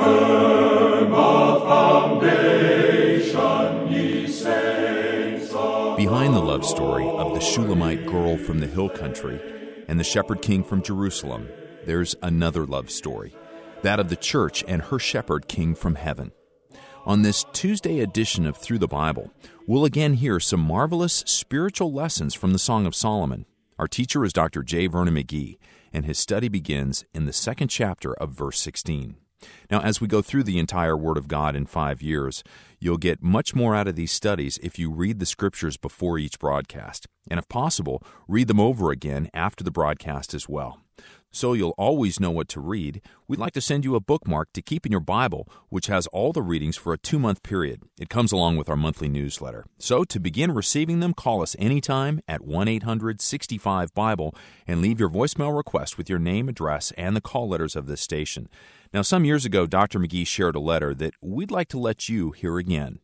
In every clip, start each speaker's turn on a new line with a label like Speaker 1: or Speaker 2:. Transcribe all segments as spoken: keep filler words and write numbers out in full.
Speaker 1: firm a foundation, ye saints of
Speaker 2: Behind the love story of the Shulamite girl from the hill country and the shepherd king from Jerusalem, there's another love story, that of the church and her shepherd king from heaven. On this Tuesday edition of Through the Bible, we'll again hear some marvelous spiritual lessons from the Song of Solomon. Our teacher is Doctor J. Vernon McGee, and his study begins in the second chapter of verse sixteen. Now, as we go through the entire Word of God in five years, you'll get much more out of these studies if you read the Scriptures before each broadcast, and if possible, read them over again after the broadcast as well. So you'll always know what to read, we'd like to send you a bookmark to keep in your Bible, which has all the readings for a two-month period. It comes along with our monthly newsletter. So to begin receiving them, call us anytime at one eight hundred sixty-five Bible and leave your voicemail request with your name, address, and the call letters of this station. Now, some years ago, Doctor McGee shared a letter that we'd like to let you hear again.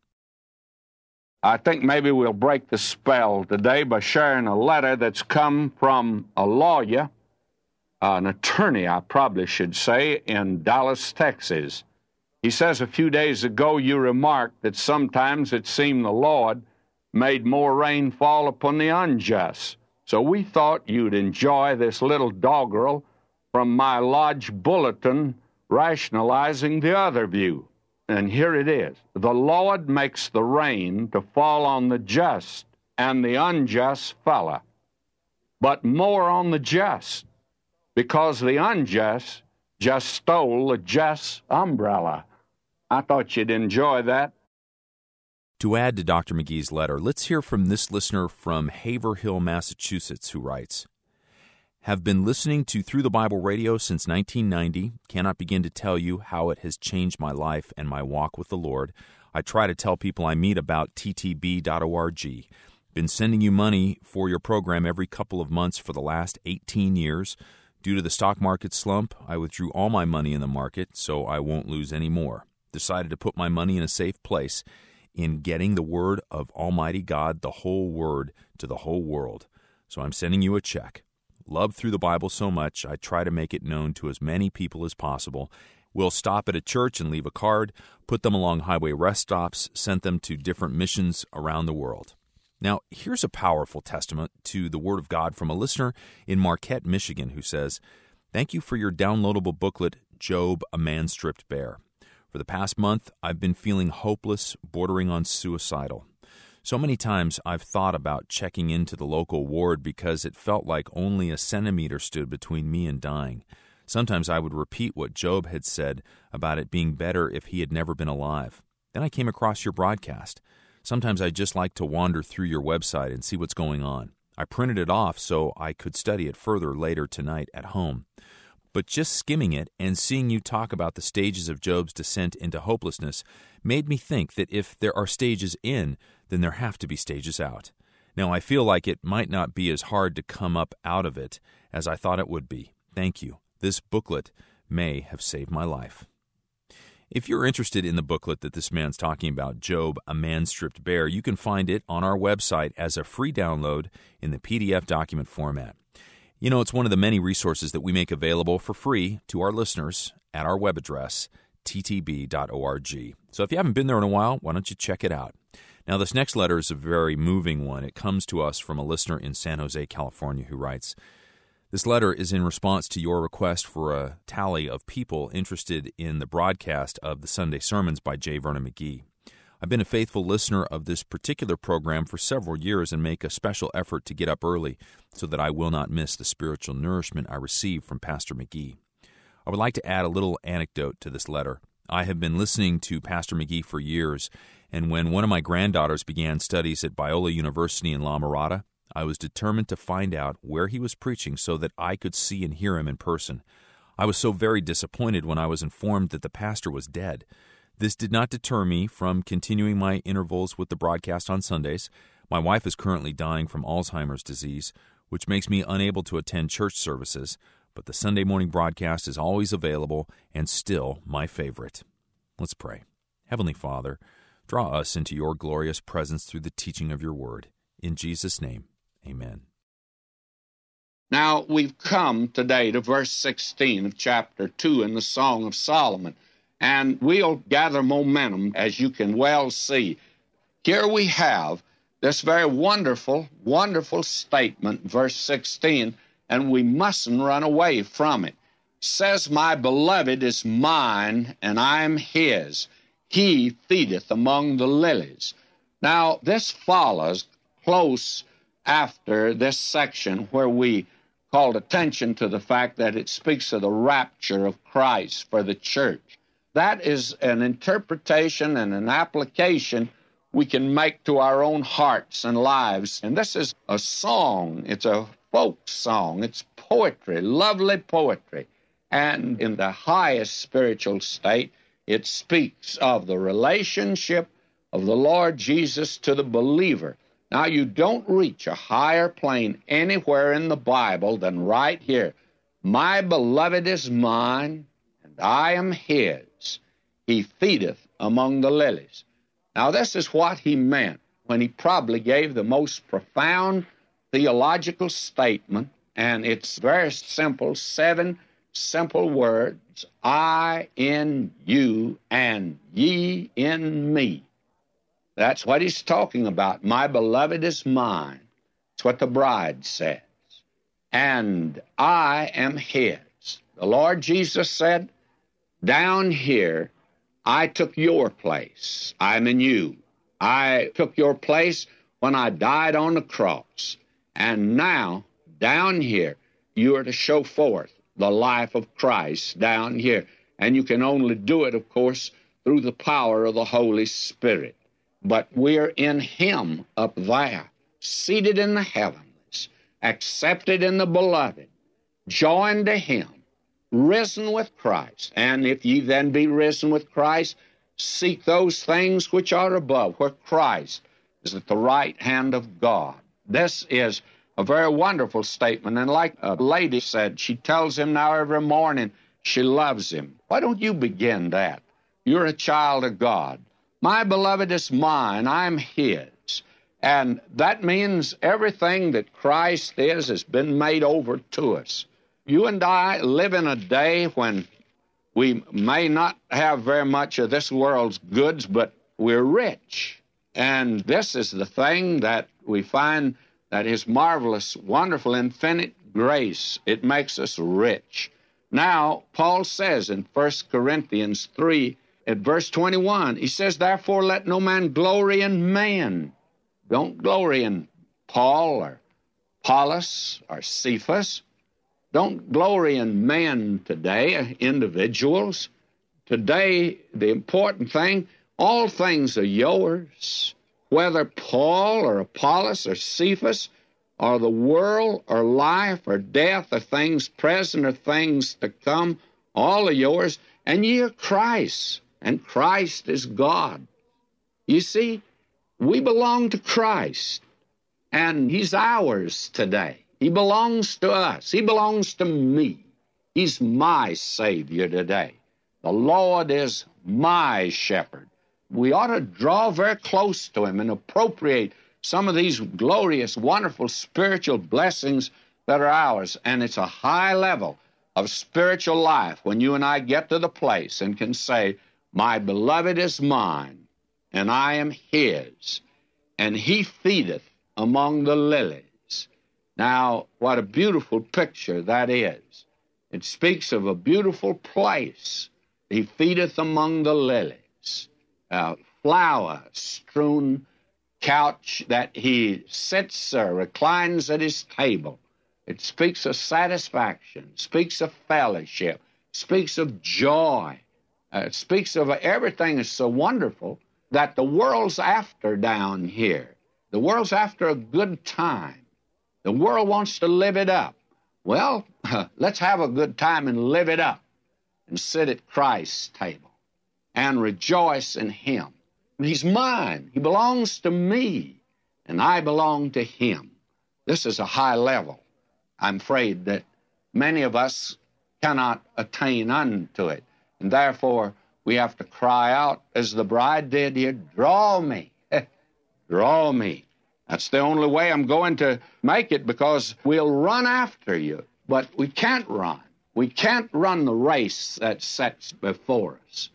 Speaker 3: I think maybe we'll break the spell today by sharing a letter that's come from a lawyer, an attorney, I probably should say, in Dallas, Texas. He says a few days ago you remarked that sometimes it seemed the Lord made more rain fall upon the unjust. So we thought you'd enjoy this little doggerel from my Lodge Bulletin rationalizing the other view. And here it is. The Lord makes the rain to fall on the just and the unjust fella, but more on the just, because the unjust just stole the just umbrella. I thought you'd enjoy that.
Speaker 2: To add to Doctor McGee's letter, let's hear from this listener from Haverhill, Massachusetts, who writes, "Have been listening to Through the Bible Radio since nineteen ninety. Cannot begin to tell you how it has changed my life and my walk with the Lord. I try to tell people I meet about T T B dot org. Been sending you money for your program every couple of months for the last eighteen years. Due to the stock market slump, I withdrew all my money in the market, so I won't lose any more. Decided to put my money in a safe place in getting the Word of Almighty God, the whole Word, to the whole world. So I'm sending you a check. Love Through the Bible so much, I try to make it known to as many people as possible. We'll stop at a church and leave a card, put them along highway rest stops, send them to different missions around the world." Now, here's a powerful testament to the Word of God from a listener in Marquette, Michigan, who says, "Thank you for your downloadable booklet, Job, A Man-Stripped Bare. For the past month, I've been feeling hopeless, bordering on suicidal. So many times I've thought about checking into the local ward because it felt like only a centimeter stood between me and dying. Sometimes I would repeat what Job had said about it being better if he had never been alive. Then I came across your broadcast. Sometimes I just like to wander through your website and see what's going on. I printed it off so I could study it further later tonight at home. But just skimming it and seeing you talk about the stages of Job's descent into hopelessness made me think that if there are stages in, then there have to be stages out. Now, I feel like it might not be as hard to come up out of it as I thought it would be. Thank you. This booklet may have saved my life." If you're interested in the booklet that this man's talking about, Job, A Man Stripped Bare, you can find it on our website as a free download in the P D F document format. You know, it's one of the many resources that we make available for free to our listeners at our web address, T T B dot org. So if you haven't been there in a while, why don't you check it out? Now, this next letter is a very moving one. It comes to us from a listener in San Jose, California, who writes, "This letter is in response to your request for a tally of people interested in the broadcast of the Sunday sermons by J. Vernon McGee. I've been a faithful listener of this particular program for several years and make a special effort to get up early so that I will not miss the spiritual nourishment I receive from Pastor McGee. I would like to add a little anecdote to this letter. I have been listening to Pastor McGee for years, and when one of my granddaughters began studies at Biola University in La Mirada, I was determined to find out where he was preaching so that I could see and hear him in person. I was so very disappointed when I was informed that the pastor was dead. This did not deter me from continuing my intervals with the broadcast on Sundays. My wife is currently dying from Alzheimer's disease, which makes me unable to attend church services, but the Sunday morning broadcast is always available and still my favorite." Let's pray. Heavenly Father, draw us into your glorious presence through the teaching of your word. In Jesus' name, amen.
Speaker 3: Now, we've come today to verse sixteen of chapter two in the Song of Solomon. and we'll gather momentum, as you can well see. Here we have this very wonderful, wonderful statement, verse sixteen, and we mustn't run away from it. It says, my beloved is mine, and I am his. He feedeth among the lilies. Now, this follows close after this section where we called attention to the fact that it speaks of the rapture of Christ for the church. That is an interpretation and an application we can make to our own hearts and lives. And this is a song. It's a folk song. It's poetry, lovely poetry. And in the highest spiritual state, it speaks of the relationship of the Lord Jesus to the believer. Now, you don't reach a higher plane anywhere in the Bible than right here. My beloved is mine, and I am his. He feedeth among the lilies. Now, this is what he meant when he probably gave the most profound theological statement, and it's very simple, seven simple words, I in you and ye in me. That's what he's talking about. My beloved is mine. It's what the bride says. And I am his. The Lord Jesus said, down here, I took your place. I'm in you. I took your place when I died on the cross. And now, down here, you are to show forth the life of Christ down here. And you can only do it, of course, through the power of the Holy Spirit. But we're in him up there, seated in the heavens, accepted in the beloved, joined to him, risen with Christ. And if ye then be risen with Christ, seek those things which are above, where Christ is at the right hand of God. This is a very wonderful statement. And like a lady said, she tells him now every morning she loves him. Why don't you begin that? You're a child of God. My beloved is mine, I'm his. And that means everything that Christ is has been made over to us. You and I live in a day when we may not have very much of this world's goods, but we're rich. And this is the thing that we find that His marvelous, wonderful, infinite grace, it makes us rich. Now, Paul says in First Corinthians three, at verse twenty-one, he says, therefore let no man glory in man. Don't glory in Paul or Apollos or Cephas. Don't glory in men today, individuals. Today, the important thing, all things are yours. Whether Paul or Apollos or Cephas or the world or life or death or things present or things to come, all are yours, and ye are Christ, and Christ is God. You see, we belong to Christ, and He's ours today. He belongs to us. He belongs to me. He's my Savior today. The Lord is my shepherd. We ought to draw very close to Him and appropriate some of these glorious, wonderful spiritual blessings that are ours. And it's a high level of spiritual life when you and I get to the place and can say, my beloved is mine, and I am His, and He feedeth among the lilies. Now, what a beautiful picture that is. It speaks of a beautiful place. He feedeth among the lilies. Uh, flower-strewn couch that He sits or reclines at His table. It speaks of satisfaction, speaks of fellowship, speaks of joy. Uh, it speaks of everything is so wonderful that the world's after down here. The world's after a good time. The world wants to live it up. Well, let's have a good time and live it up and sit at Christ's table and rejoice in Him. He's mine. He belongs to me, and I belong to Him. This is a high level. I'm afraid that many of us cannot attain unto it, and therefore we have to cry out, as the bride did here, draw me, draw me. That's the only way I'm going to make it, because we'll run after you, but we can't run. We can't run the race that sets before us.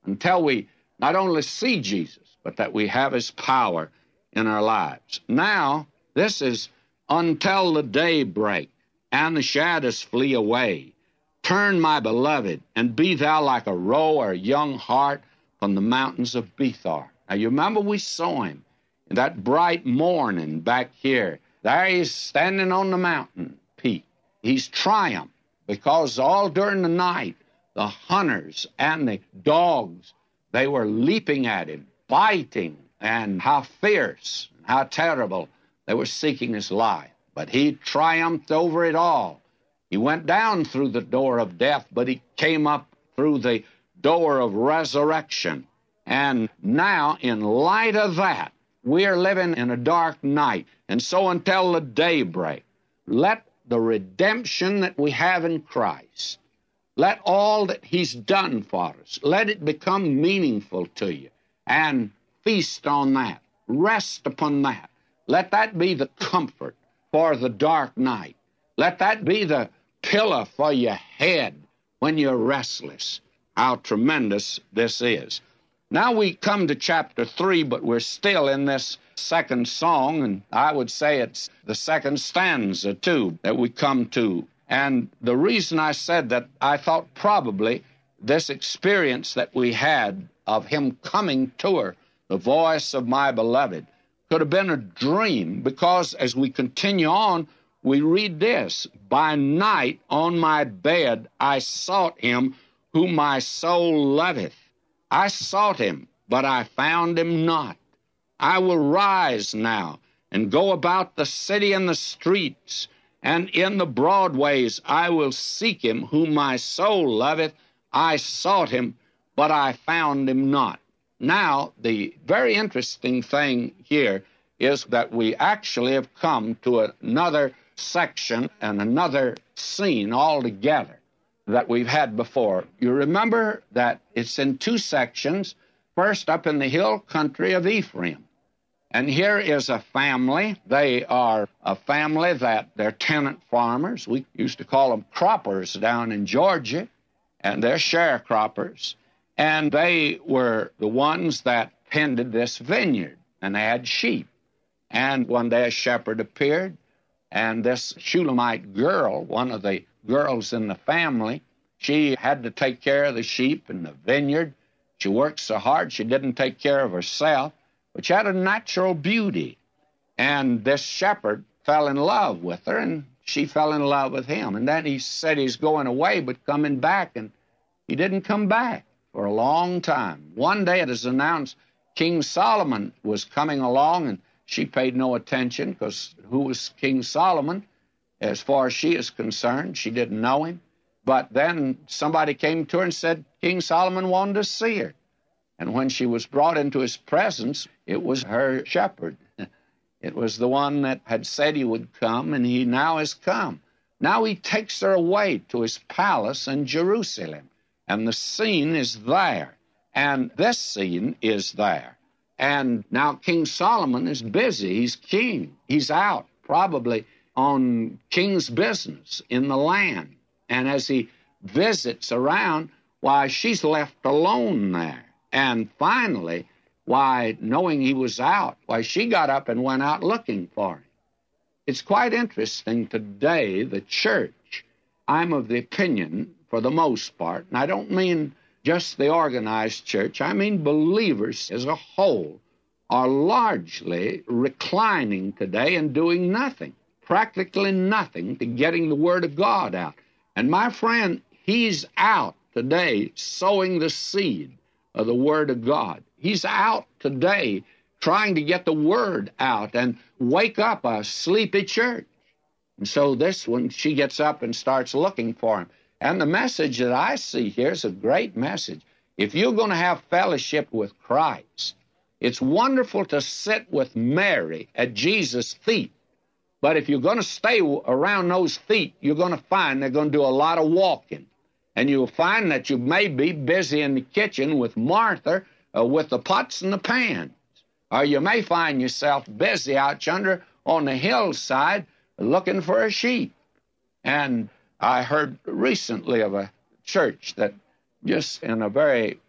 Speaker 3: until we not only see Jesus, but that we have his power in our lives. Now, this is until the day break and the shadows flee away. Turn, my beloved, and be thou like a roe or a young hart from the mountains of Bethar. Now, you remember we saw him in that bright morning back here. There he's standing on the mountain peak. He's triumphed because all during the night, the hunters and the dogs, they were leaping at him, biting, and how fierce, how terrible. They were seeking his life. But he triumphed over it all. He went down through the door of death, but he came up through the door of resurrection. And now, in light of that, we are living in a dark night. And so until the daybreak, let the redemption that we have in Christ, let all that he's done for us, let it become meaningful to you. And feast on that. Rest upon that. Let that be the comfort for the dark night. Let that be the pillow for your head when you're restless. How tremendous this is. Now we come to chapter three, but we're still in this second song, and I would say it's the second stanza, too, that we come to. And the reason I said that, I thought probably this experience that we had of him coming to her, the voice of my beloved, could have been a dream, because as we continue on, we read this: by night on my bed I sought him whom my soul loveth. I sought him, but I found him not. I will rise now and go about the city and the streets, and in the broad ways I will seek him whom my soul loveth. I sought him, but I found him not. Now, the very interesting thing here is that we actually have come to another section and another scene altogether that we've had before. You remember that it's in two sections. First, up in the hill country of Ephraim. And here is a family. They are a family that they're tenant farmers. We used to call them croppers down in Georgia, and they're sharecroppers. And they were the ones that tended this vineyard, and they had sheep. And one day a shepherd appeared, and this Shulamite girl, one of the girls in the family, she had to take care of the sheep and the vineyard. She worked so hard she didn't take care of herself, but she had a natural beauty. And this shepherd fell in love with her, and she fell in love with him. And then he said he's going away but coming back, and he didn't come back for a long time. One day it is announced King Solomon was coming along, and she paid no attention, because who was King Solomon? As far as she is concerned, she didn't know him. But then somebody came to her and said King Solomon wanted to see her. And when she was brought into his presence, it was her shepherd. It was the one that had said he would come, and he now has come. Now he takes her away to his palace in Jerusalem, and the scene is there, and this scene is there. And now King Solomon is busy. He's king. He's out, probably on king's business in the land. And as he visits around, why, she's left alone there. And finally, why, knowing he was out, why, she got up and went out looking for him. It's quite interesting today, the church, I'm of the opinion, for the most part, and I don't mean just the organized church, I mean believers as a whole, are largely reclining today and doing nothing, practically nothing, to getting the Word of God out. And my friend, he's out today sowing the seed of the Word of God. He's out today trying to get the Word out and wake up a sleepy church. And so this one, she gets up and starts looking for him. And the message that I see here is a great message. If you're going to have fellowship with Christ, it's wonderful to sit with Mary at Jesus' feet. But if you're going to stay around those feet, you're going to find they're going to do a lot of walking. And you'll find that you may be busy in the kitchen with Martha uh, with the pots and the pans. Or you may find yourself busy out yonder on the hillside looking for a sheep. And I heard recently of a church that just in a very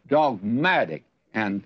Speaker 3: dogmatic and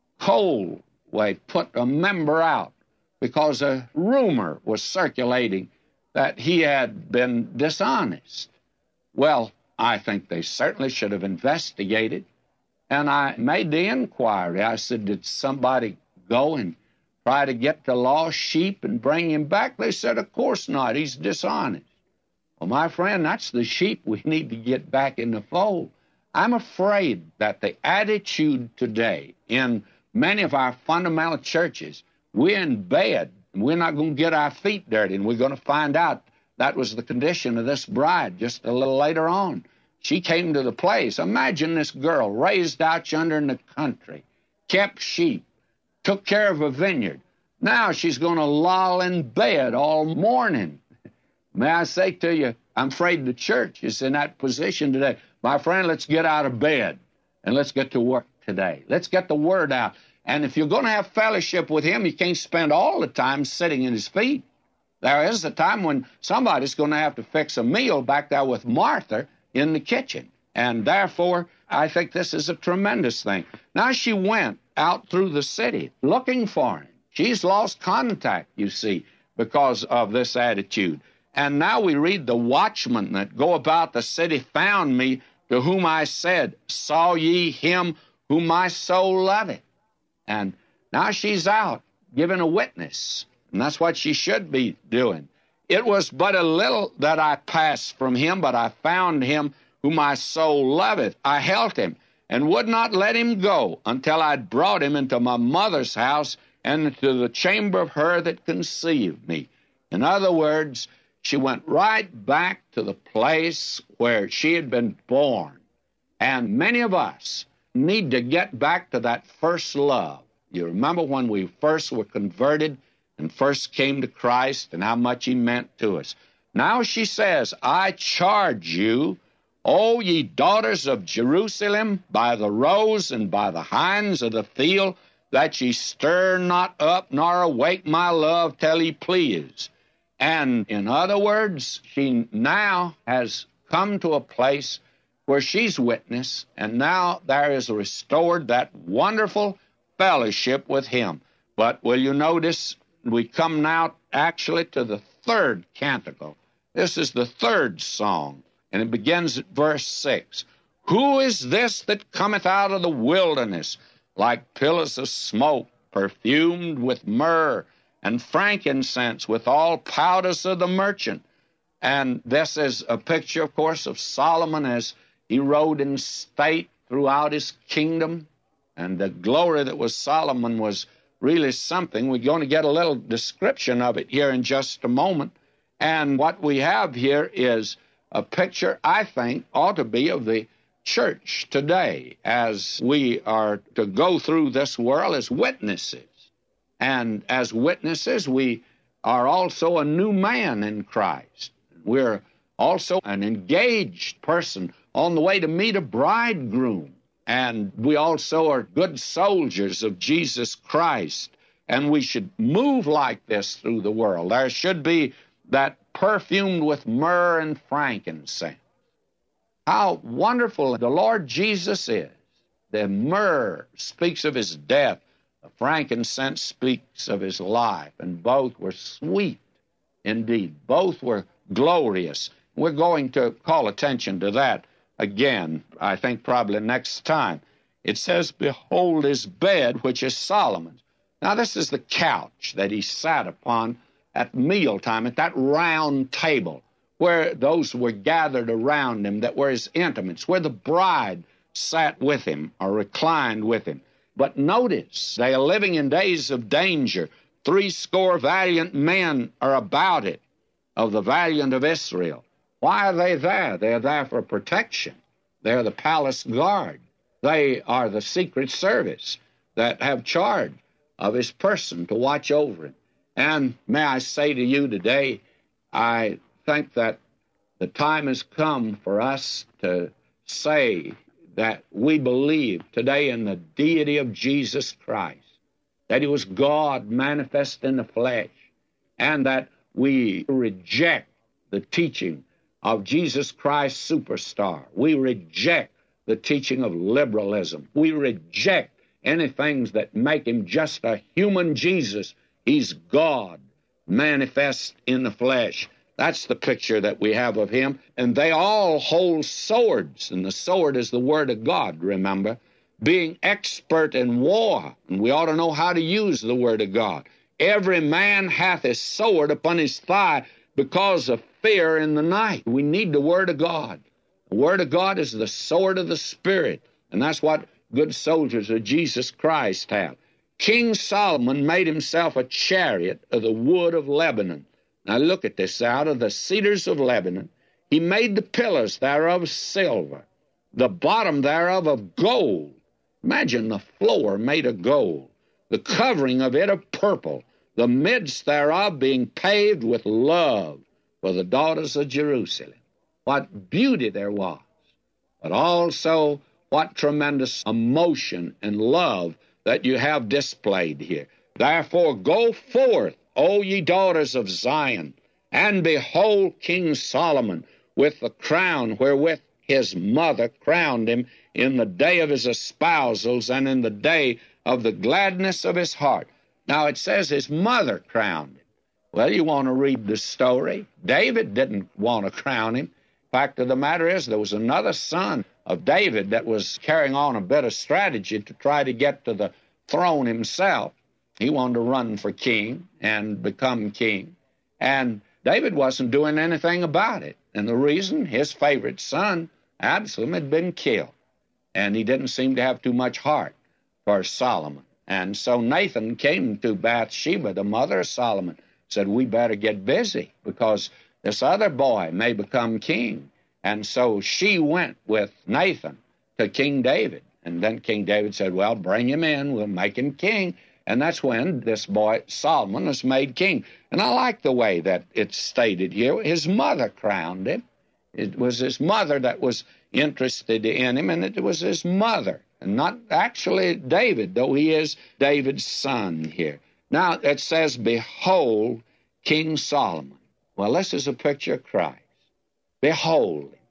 Speaker 3: cold way put a member out because a rumor was circulating that he had been dishonest. Well, I think they certainly should have investigated. And I made the inquiry. I said, did somebody go and try to get the lost sheep and bring him back? They said, of course not. He's dishonest. Well, my friend, that's the sheep we need to get back in the fold. I'm afraid that the attitude today in many of our fundamental churches, we're in bed, and we're not going to get our feet dirty, and we're going to find out that was the condition of this bride just a little later on. She came to the place. Imagine this girl raised out yonder in the country, kept sheep, took care of a vineyard. Now she's going to loll in bed all morning. May I say to you, I'm afraid the church is in that position today. My friend, let's get out of bed and let's get to work today. Let's get the word out. And if you're going to have fellowship with him, you can't spend all the time sitting at his feet. There is a time when somebody's going to have to fix a meal back there with Martha in the kitchen. And therefore, I think this is a tremendous thing. Now she went out through the city looking for him. She's lost contact, you see, because of this attitude. And now we read, the watchmen that go about the city found me, to whom I said, saw ye him whom my soul loveth? And now she's out giving a witness. And that's what she should be doing. It was but a little that I passed from him, but I found him whom my soul loveth. I held him and would not let him go until I'd brought him into my mother's house and into the chamber of her that conceived me. In other words, she went right back to the place where she had been born. And many of us need to get back to that first love. You remember when we first were converted and first came to Christ and how much he meant to us. Now she says, I charge you, O ye daughters of Jerusalem, by the roes and by the hinds of the field, that ye stir not up nor awake my love till he please. And in other words, she now has come to a place where she's witness, and now there is restored that wonderful fellowship with him. But will you notice, we come now actually to the third canticle. This is the third song, and it begins at verse six. Who is this that cometh out of the wilderness, like pillars of smoke, perfumed with myrrh, and frankincense with all powders of the merchant? And this is a picture, of course, of Solomon as he rode in state throughout his kingdom. And the glory that was Solomon was really something. We're going to get a little description of it here in just a moment. And what we have here is a picture, I think, ought to be of the church today as we are to go through this world as witnesses. And as witnesses, we are also a new man in Christ. We're also an engaged person on the way to meet a bridegroom. And we also are good soldiers of Jesus Christ. And we should move like this through the world. There should be that perfumed with myrrh and frankincense. How wonderful the Lord Jesus is. The myrrh speaks of his death. The frankincense speaks of his life, and both were sweet indeed. Both were glorious. We're going to call attention to that again, I think probably next time. It says, behold his bed, which is Solomon's. Now this is the couch that he sat upon at mealtime, at that round table, where those were gathered around him that were his intimates, where the bride sat with him or reclined with him. But notice, they are living in days of danger. Three score valiant men are about it, of the valiant of Israel. Why are they there? They're there for protection. They're the palace guard. They are the secret service that have charge of his person to watch over him. And may I say to you today, I think that the time has come for us to say that we believe today in the deity of Jesus Christ, that he was God manifest in the flesh, and that we reject the teaching of Jesus Christ superstar. We reject the teaching of liberalism. We reject anything that make him just a human Jesus. He's God manifest in the flesh. That's the picture that we have of him. And they all hold swords, and the sword is the Word of God, remember, being expert in war. And we ought to know how to use the Word of God. Every man hath his sword upon his thigh because of fear in the night. We need the Word of God. The Word of God is the sword of the Spirit, and that's what good soldiers of Jesus Christ have. King Solomon made himself a chariot of the wood of Lebanon. Now look at this. Out of the cedars of Lebanon, he made the pillars thereof silver, the bottom thereof of gold. Imagine the floor made of gold, the covering of it of purple, the midst thereof being paved with love for the daughters of Jerusalem. What beauty there was, but also what tremendous emotion and love that you have displayed here. Therefore go forth, O ye daughters of Zion, and behold King Solomon with the crown wherewith his mother crowned him in the day of his espousals and in the day of the gladness of his heart. Now it says his mother crowned him. Well, you want to read the story. David didn't want to crown him. Fact of the matter is, there was another son of David that was carrying on a bit of strategy to try to get to the throne himself. He wanted to run for king and become king. And David wasn't doing anything about it. And the reason, his favorite son, Absalom, had been killed. And he didn't seem to have too much heart for Solomon. And so Nathan came to Bathsheba, the mother of Solomon, said, we better get busy because this other boy may become king. And so she went with Nathan to King David. And then King David said, well, bring him in. We'll make him king. And that's when this boy, Solomon, was made king. And I like the way that it's stated here. His mother crowned him. It was his mother that was interested in him, and it was his mother, and not actually David, though he is David's son here. Now, it says, behold, King Solomon. Well, this is a picture of Christ. Behold him.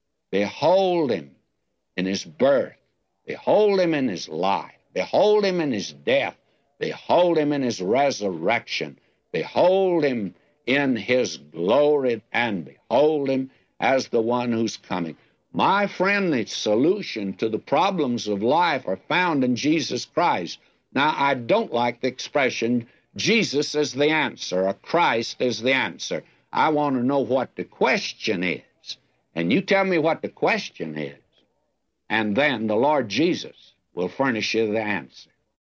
Speaker 3: Behold him in his birth. Behold him in his life. Behold him in his death. Behold him in his resurrection. Behold him in his glory, and behold him as the one who's coming. My friend, the solution to the problems of life are found in Jesus Christ. Now, I don't like the expression, Jesus is the answer, or Christ is the answer. I want to know what the question is. And you tell me what the question is, and then the Lord Jesus will furnish you the answer.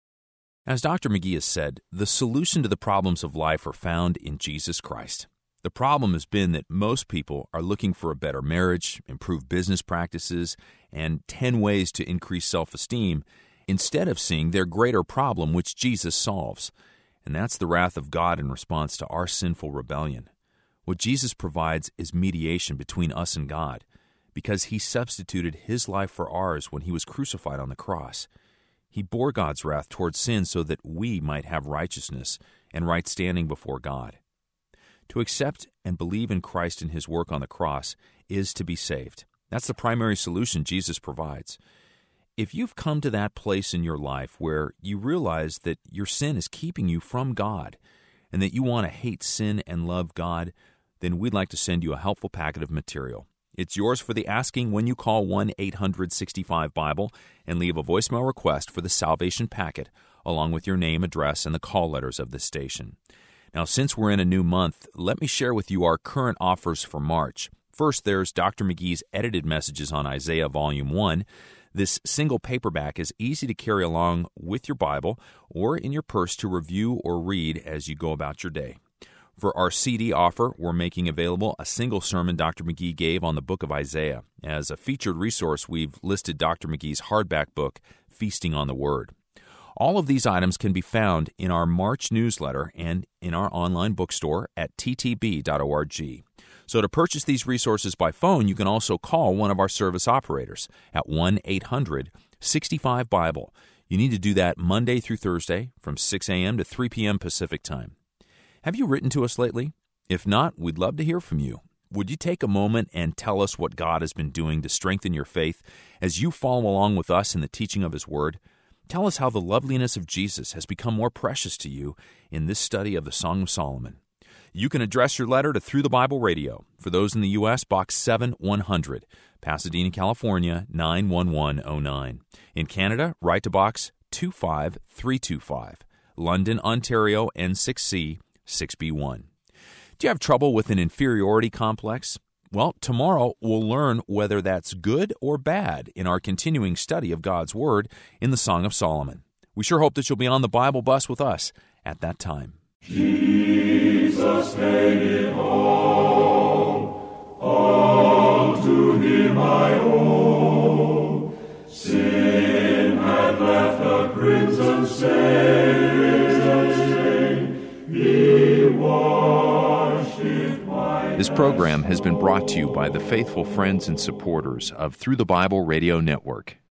Speaker 2: As Doctor McGee has said, the solution to the problems of life are found in Jesus Christ. The problem has been that most people are looking for a better marriage, improved business practices, and ten ways to increase self-esteem, instead of seeing their greater problem which Jesus solves. And that's the wrath of God in response to our sinful rebellion. What Jesus provides is mediation between us and God, because he substituted his life for ours when he was crucified on the cross. He bore God's wrath towards sin so that we might have righteousness and right standing before God. To accept and believe in Christ and his work on the cross is to be saved. That's the primary solution Jesus provides. If you've come to that place in your life where you realize that your sin is keeping you from God and that you want to hate sin and love God, then we'd like to send you a helpful packet of material. It's yours for the asking when you call one eight hundred sixty-five Bible and leave a voicemail request for the Salvation Packet, along with your name, address, and the call letters of this station. Now, since we're in a new month, let me share with you our current offers for March. First, there's Doctor McGee's edited messages on Isaiah Volume one. This single paperback is easy to carry along with your Bible or in your purse to review or read as you go about your day. For our C D offer, we're making available a single sermon Doctor McGee gave on the book of Isaiah. As a featured resource, we've listed Doctor McGee's hardback book, Feasting on the Word. All of these items can be found in our March newsletter and in our online bookstore at t t b dot org. So to purchase these resources by phone, you can also call one of our service operators at one eight hundred sixty-five Bible. You need to do that Monday through Thursday from six a.m. to three p.m. Pacific Time. Have you written to us lately? If not, we'd love to hear from you. Would you take a moment and tell us what God has been doing to strengthen your faith as you follow along with us in the teaching of His Word? Tell us how the loveliness of Jesus has become more precious to you in this study of the Song of Solomon. You can address your letter to Through the Bible Radio. For those in the U S, Box seven one hundred, Pasadena, California, nine one one oh nine. In Canada, write to Box two five three two five, London, Ontario, N six C six B one. Do you have trouble with an inferiority complex? Well, tomorrow we'll learn whether that's good or bad in our continuing study of God's Word in the Song of Solomon. We sure hope that you'll be on the Bible bus with us at that time.
Speaker 1: Jesus made it all, all to Him I owe. Sin had left a crimson stain, He washed it white.
Speaker 2: This program has been brought to you by the faithful friends and supporters of Through the Bible Radio Network.